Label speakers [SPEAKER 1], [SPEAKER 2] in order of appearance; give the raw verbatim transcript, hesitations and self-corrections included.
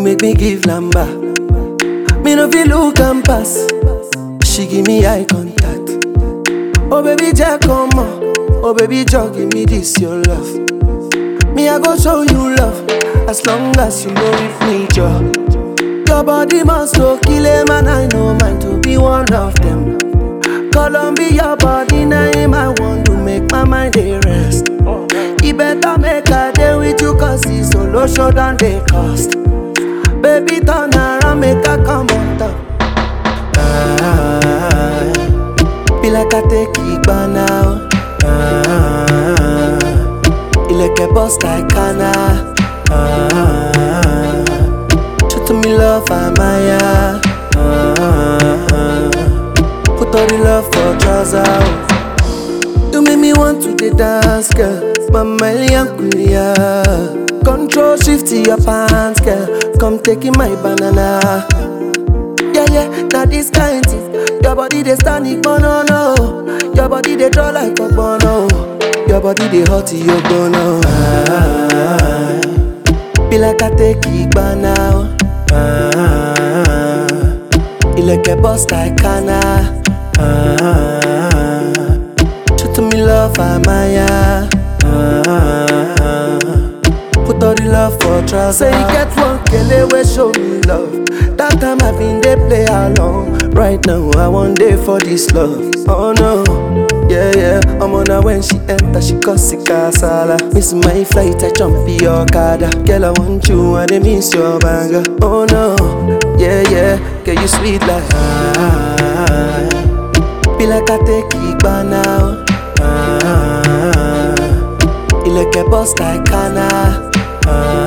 [SPEAKER 1] make me give lamba. Me no feel look and pass. She give me eye contact. Oh baby, Jack, come on. Oh baby, Jack, give me this your love. Me I go show you love, as long as you know with me, Joe. Your body must go kill him, and I know mine to be one of them. Columbia, your body name I want to make my mind a rest. You better make a day with you, cause it's solo show than they cost. Baby, turn around, make a come on top. Ah, be like I take it by now. Ah, you like a boss like Kana. Ah, show to me love, Amaya. Ah, put all the love for trousers. You make me want to the dance, girl. Mama Liankulia. Control shift to your pants, girl. Come taking my banana. Yeah, yeah, now this kind thing. Your body they stand it, no, no. Your body they draw like a bono. Your body they hot to your bono. Ah, be like I take it by now. Ah, you like a boss like Kana. Ah, show to me love, Amaya. Ah, put all the love for trousers. Say you get one kele we show me love. That time I been they play along. Right now I want day for this love. Oh no, yeah yeah. I'm on her when she enter, she cause it casala. Miss my flight, I jump in your car. Girl I want you and I miss your banger. Oh no, yeah yeah. Girl you sweet like ah. Be like I take it by now. Ah, you like a boss like Kana. Ah,